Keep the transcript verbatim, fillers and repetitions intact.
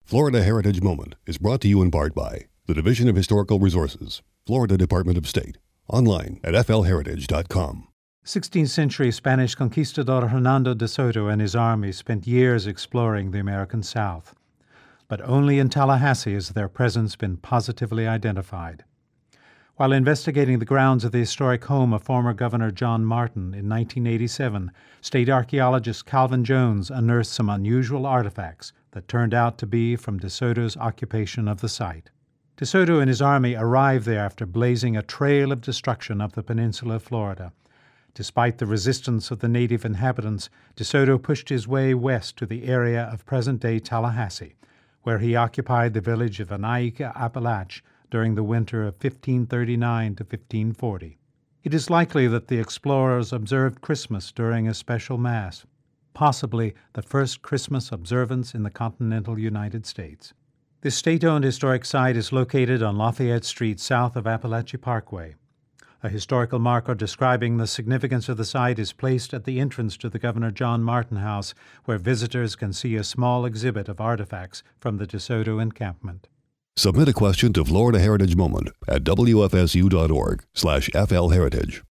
Florida Heritage Moment is brought to you in part by the Division of Historical Resources, Florida Department of State. Online at f l heritage dot com. sixteenth century Spanish conquistador Hernando de Soto and his army spent years exploring the American South. But only in Tallahassee has their presence been positively identified. While investigating the grounds of the historic home of former Governor John Martin in nineteen eighty-seven, state archaeologist Calvin Jones unearthed some unusual artifacts that turned out to be from De Soto's occupation of the site. De Soto and his army arrived there after blazing a trail of destruction up the peninsula of Florida. Despite the resistance of the native inhabitants, De Soto pushed his way west to the area of present-day Tallahassee, where he occupied the village of Anaika, Appalachia, during the winter of fifteen thirty-nine to fifteen forty. It is likely that the explorers observed Christmas during a special Mass, possibly the first Christmas observance in the continental United States. This state-owned historic site is located on Lafayette Street south of Appalachia Parkway. A historical marker describing the significance of the site is placed at the entrance to the Governor John Martin House, where visitors can see a small exhibit of artifacts from the De Soto encampment. Submit a question to Florida Heritage Moment at w f s u dot org slash f l heritage.